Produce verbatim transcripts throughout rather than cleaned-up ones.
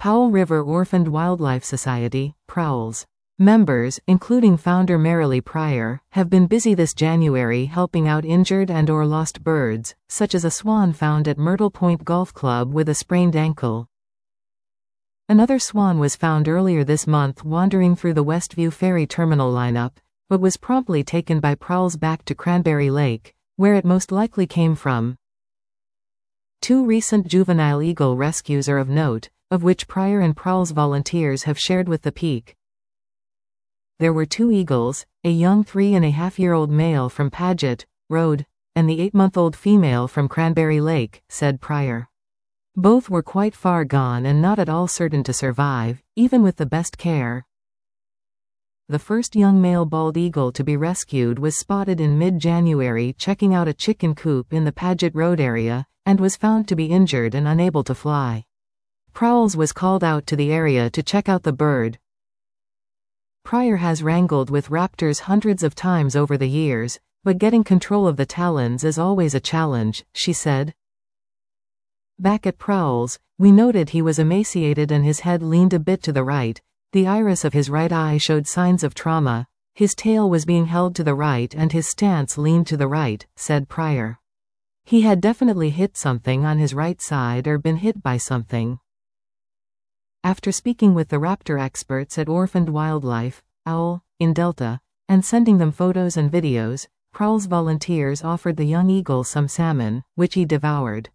Powell River Orphaned Wildlife Society, Prowls. Members, including founder Marilee Pryor, have been busy this January helping out injured and or lost birds, such as a swan found at Myrtle Point Golf Club with a sprained ankle. Another swan was found earlier this month wandering through the Westview Ferry Terminal lineup, but was promptly taken by Prowls back to Cranberry Lake, where it most likely came from. Two recent juvenile eagle rescues are of note, of which Pryor and Prowls volunteers have shared with The Peak. There were two eagles, a young three-and-a-half-year-old male from Paget Road, and the eight-month-old female from Cranberry Lake, said Pryor. Both were quite far gone and not at all certain to survive, even with the best care. The first young male bald eagle to be rescued was spotted in mid-January checking out a chicken coop in the Paget Road area, and was found to be injured and unable to fly. Prowls was called out to the area to check out the bird. Pryor has wrangled with raptors hundreds of times over the years, but getting control of the talons is always a challenge, she said. Back at Prowls, we noted he was emaciated and his head leaned a bit to the right, the iris of his right eye showed signs of trauma, his tail was being held to the right and his stance leaned to the right, said Pryor. He had definitely hit something on his right side or been hit by something. After speaking with the raptor experts at Orphaned Wildlife, Owl, in Delta, and sending them photos and videos, Prowls volunteers offered the young eagle some salmon, which he devoured.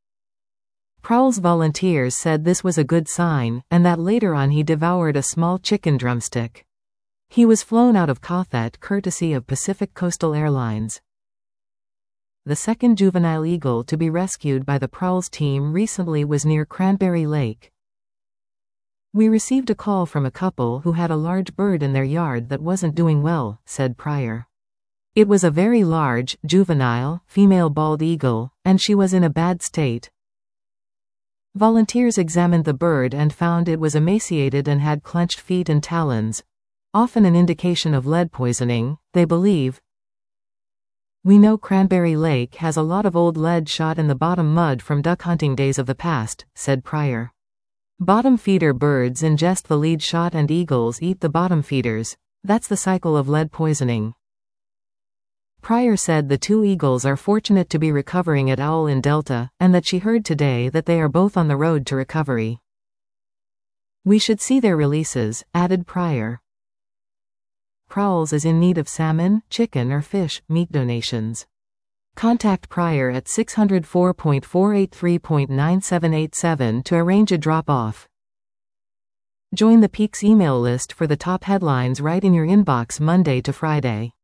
Prowls volunteers said this was a good sign, and that later on he devoured a small chicken drumstick. He was flown out of Cothet courtesy of Pacific Coastal Airlines. The second juvenile eagle to be rescued by the Prowls team recently was near Cranberry Lake. We received a call from a couple who had a large bird in their yard that wasn't doing well, said Pryor. It was a very large, juvenile, female bald eagle, and she was in a bad state. Volunteers examined the bird and found it was emaciated and had clenched feet and talons, often an indication of lead poisoning, they believe. We know Cranberry Lake has a lot of old lead shot in the bottom mud from duck hunting days of the past, said Pryor. Bottom feeder birds ingest the lead shot and eagles eat the bottom feeders. That's the cycle of lead poisoning. Pryor said the two eagles are fortunate to be recovering at Owl in Delta, and that she heard today that they are both on the road to recovery. We should see their releases, added Pryor. Prowls is in need of salmon, chicken or fish meat donations. Contact Pryor at six oh four, four eight three, nine seven eight seven to arrange a drop-off. Join the Peak's email list for the top headlines right in your inbox Monday to Friday.